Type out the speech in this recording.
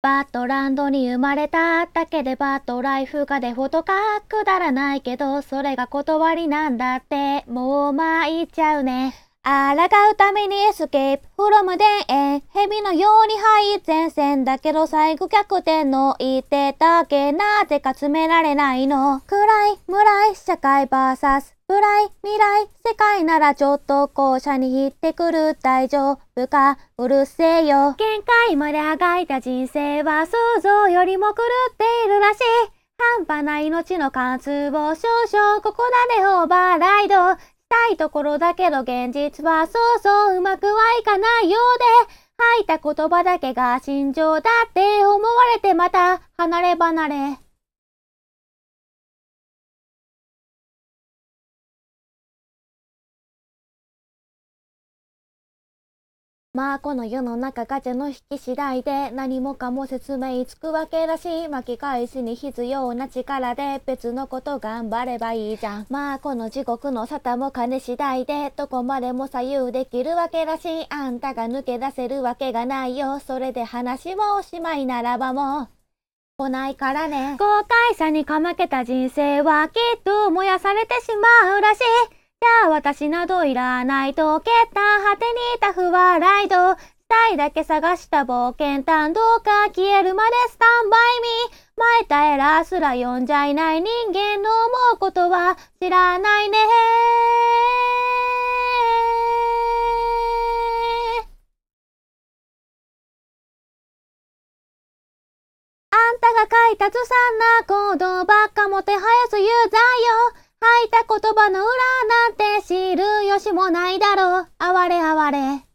バッドランドに生まれただけでバッドライフがデフォとかくだらないけど、それが断りなんだって、もう参っちゃうね。抗うためにエスケープフロム田園、蛇のように敗前線だけど最後逆転の言ってたけ、なぜか詰められないの。暗い村い社会バーサス暗い未来世界ならちょっと後者に引ってくる。大丈夫かうるせえよ。限界まであがいた人生は想像よりも狂っているらしい。半端な命の貫通を少々ここらでオーバーライドしたいところだけど、現実はそうそううまくはいかないようで、吐いた言葉だけが心情だって思われてまた離れ離れ。まあこの世の中ガチャの引き次第で何もかも説明つくわけだし、巻き返しに必要な力で別のこと頑張ればいいじゃん。まあこの地獄の沙汰も金次第でどこまでも左右できるわけだし、あんたが抜け出せるわけがないよ。それで話もおしまいならばもう来ないからね。後悔者にかまけた人生はきっと燃やされてしまうらしい。じゃあ私などいらないと蹴った果てにいた不笑いとしたいだけ探した冒険探どうか消えるまでスタンバイミー。前たエラーすら読んじゃいない人間の思うことは知らないね。あんたが書いたずさんな行動ばっかもてはやすユーザーよ。吐いた言葉の裏なんて知る由もないだろう。哀れ哀れ。